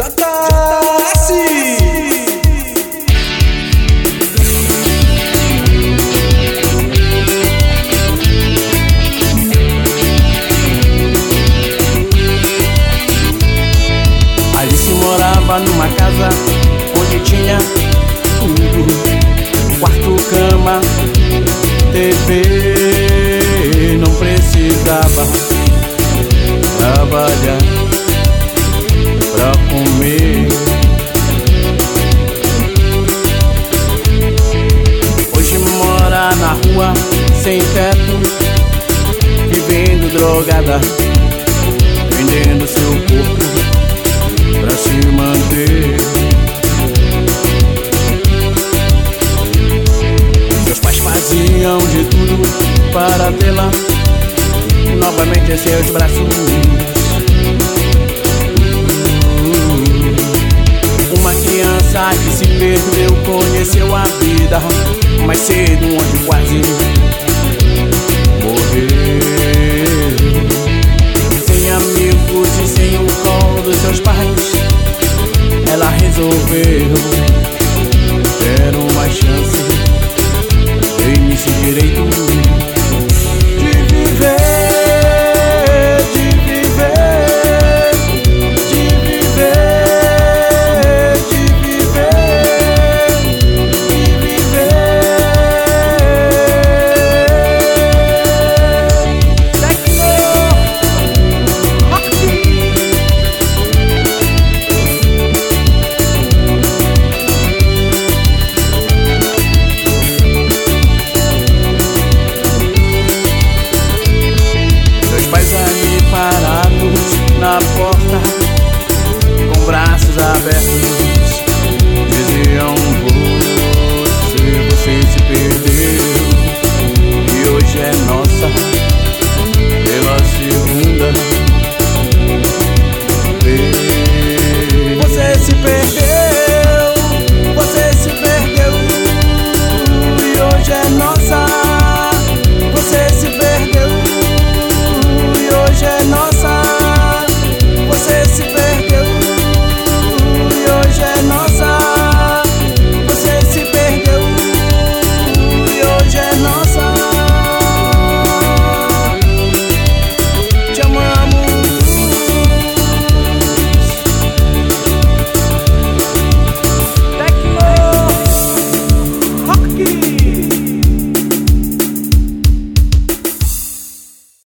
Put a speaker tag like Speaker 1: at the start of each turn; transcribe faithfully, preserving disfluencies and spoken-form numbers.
Speaker 1: J S.
Speaker 2: Alice morava numa casa onde tinha tudo: quarto, cama, T V. Não precisava trabalhar pra comer. Hoje mora na rua, sem teto, vivendo drogada, vendendo seu corpo pra se manter. Seus pais faziam de tudo para tê-la novamente em seus braços. Uma criança que se perdeu conheceu a vida mais cedo, onde quase morreu. Sem amigos e sem o colo dos seus pais, ela resolveu